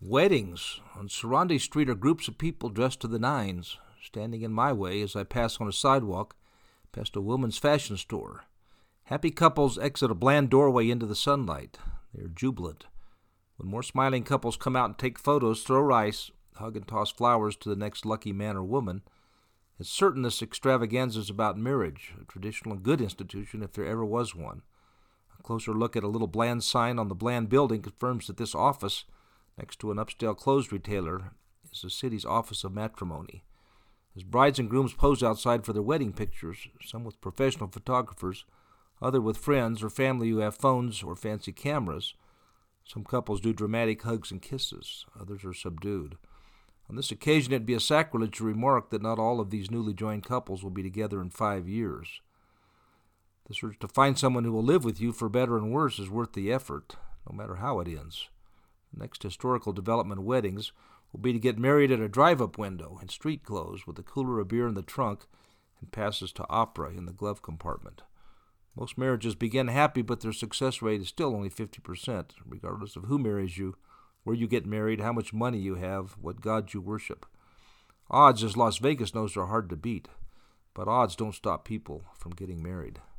Weddings. On Sarandi Street are groups of people dressed to the nines, standing in my way as I pass on a sidewalk past a woman's fashion store. Happy couples exit a bland doorway into the sunlight. They are jubilant. When more smiling couples come out and take photos, throw rice, hug and toss flowers to the next lucky man or woman, it's certain this extravaganza is about marriage, a traditional and good institution if there ever was one. A closer look at a little bland sign on the bland building confirms that this office, next to an upscale clothes retailer, is the city's office of matrimony. As brides and grooms pose outside for their wedding pictures, some with professional photographers, others with friends or family who have phones or fancy cameras, some couples do dramatic hugs and kisses, others are subdued. On this occasion, it'd be a sacrilege to remark that not all of these newly joined couples will be together in 5 years. The search to find someone who will live with you for better and worse is worth the effort, no matter how it ends. The next historical development of weddings will be to get married at a drive-up window in street clothes with a cooler of beer in the trunk and passes to opera in the glove compartment. Most marriages begin happy, but their success rate is still only 50%, regardless of who marries you, where you get married, how much money you have, what gods you worship. Odds, as Las Vegas knows, are hard to beat, but odds don't stop people from getting married.